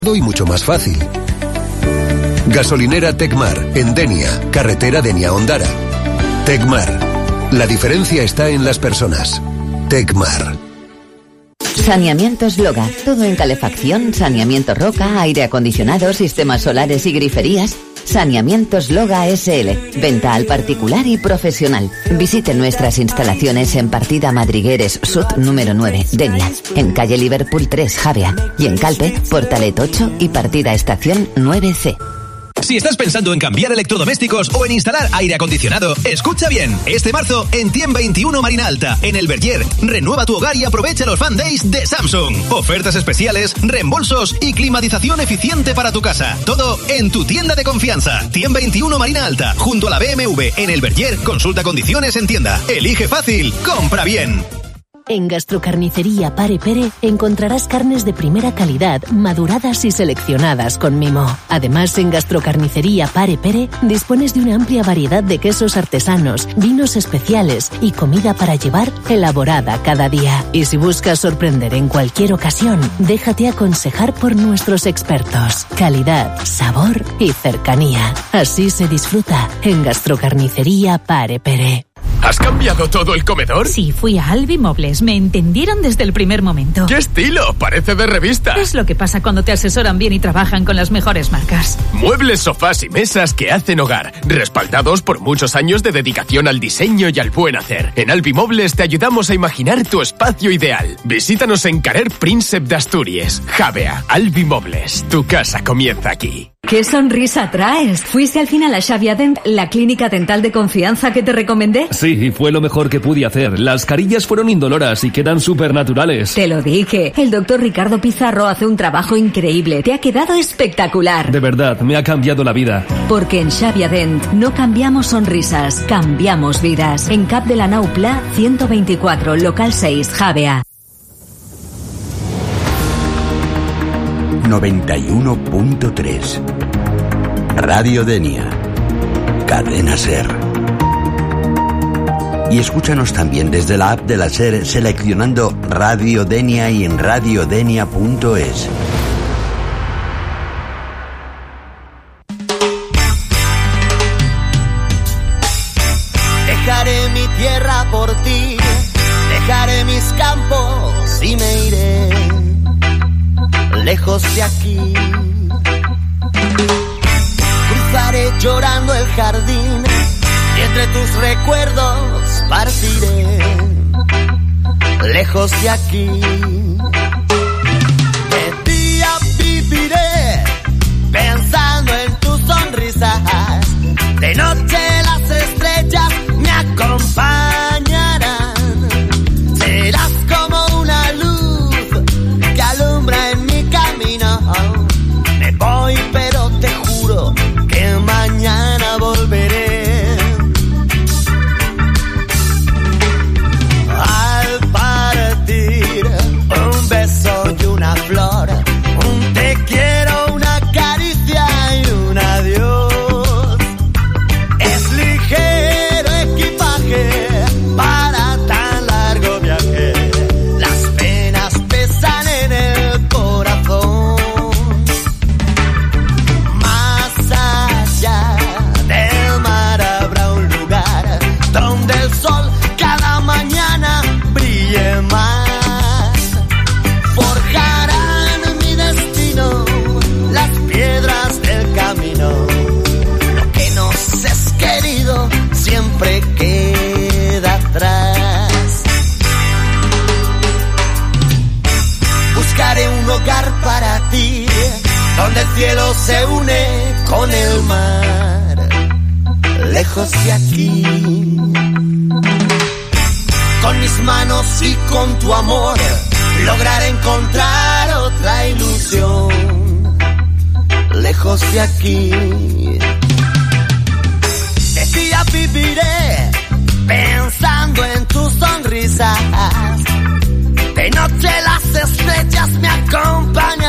y mucho más fácil. Gasolinera Tecmar, en Denia, carretera Denia-Ondara. Tecmar, la diferencia está en las personas. Tecmar. Saneamientos Loga, todo en calefacción, saneamiento roca, aire acondicionado, sistemas solares y griferías. Saneamientos Loga SL, venta al particular y profesional. Visite nuestras instalaciones en Partida Madrigueres Sud número 9, Denia, en calle Liverpool 3, Javea, y en Calpe, Portalet 8 y Partida Estación 9C. Si estás pensando en cambiar electrodomésticos o en instalar aire acondicionado, escucha bien. Este marzo, en Tiem 21 Marina Alta, en El Verger, renueva tu hogar y aprovecha los Fan Days de Samsung. Ofertas especiales, reembolsos y climatización eficiente para tu casa. Todo en tu tienda de confianza. Tiem 21 Marina Alta, junto a la BMW, en El Verger. Consulta condiciones en tienda. Elige fácil, compra bien. En Gastrocarnicería Pare Pere encontrarás carnes de primera calidad, maduradas y seleccionadas con mimo. Además, en Gastrocarnicería Pare Pere dispones de una amplia variedad de quesos artesanos, vinos especiales y comida para llevar elaborada cada día. Y si buscas sorprender en cualquier ocasión, déjate aconsejar por nuestros expertos. Calidad, sabor y cercanía. Así se disfruta en Gastrocarnicería Pare Pere. ¿Has cambiado todo el comedor? Sí, fui a Albi Mobles. Me entendieron desde el primer momento. ¡Qué estilo! Parece de revista. Es lo que pasa cuando te asesoran bien y trabajan con las mejores marcas. Muebles, sofás y mesas que hacen hogar. Respaldados por muchos años de dedicación al diseño y al buen hacer. En Albi Mobles te ayudamos a imaginar tu espacio ideal. Visítanos en Carrer Príncep de Asturias. Javea, Albi Mobles. Tu casa comienza aquí. ¡Qué sonrisa traes! ¿Fuiste al final a Xavia Dent, la clínica dental de confianza que te recomendé? Sí, fue lo mejor que pude hacer. Las carillas fueron indoloras y quedan súper naturales. Te lo dije. El doctor Ricardo Pizarro hace un trabajo increíble. Te ha quedado espectacular. De verdad, me ha cambiado la vida. Porque en Xavia Dent no cambiamos sonrisas, cambiamos vidas. En Cap de la Nau Pla 124, local 6, Javea. 91.3 Radio Denia, Cadena Ser. Y escúchanos también desde la app de la Ser seleccionando Radio Denia y en radiodenia.es. Dejaré mi tierra por ti, dejaré mis campos y me iré lejos de aquí. Cruzaré llorando el jardín y entre tus recuerdos partiré lejos de aquí. De día viviré pensando en tus sonrisas, de noche las estrellas me acompañarán. Serás como una luz que alumbra en mi camino. Me voy, pero te juro que mañana volveré. Al partir, un beso y una flor, un te quiero, una caricia y un adiós. Es ligero equipaje para tan largo viaje. Las penas pesan en el corazón. Más allá del mar habrá un lugar donde el sol cada mañana brille más. Forjarán mi destino las piedras del camino. Lo que nos es querido siempre queda atrás. Buscaré un hogar para ti, donde el cielo se une con el mar, lejos de aquí. Con mis manos y con tu amor, lograr encontrar otra ilusión, lejos de aquí. De día viviré pensando en tus sonrisas, de noche las estrellas me acompañan.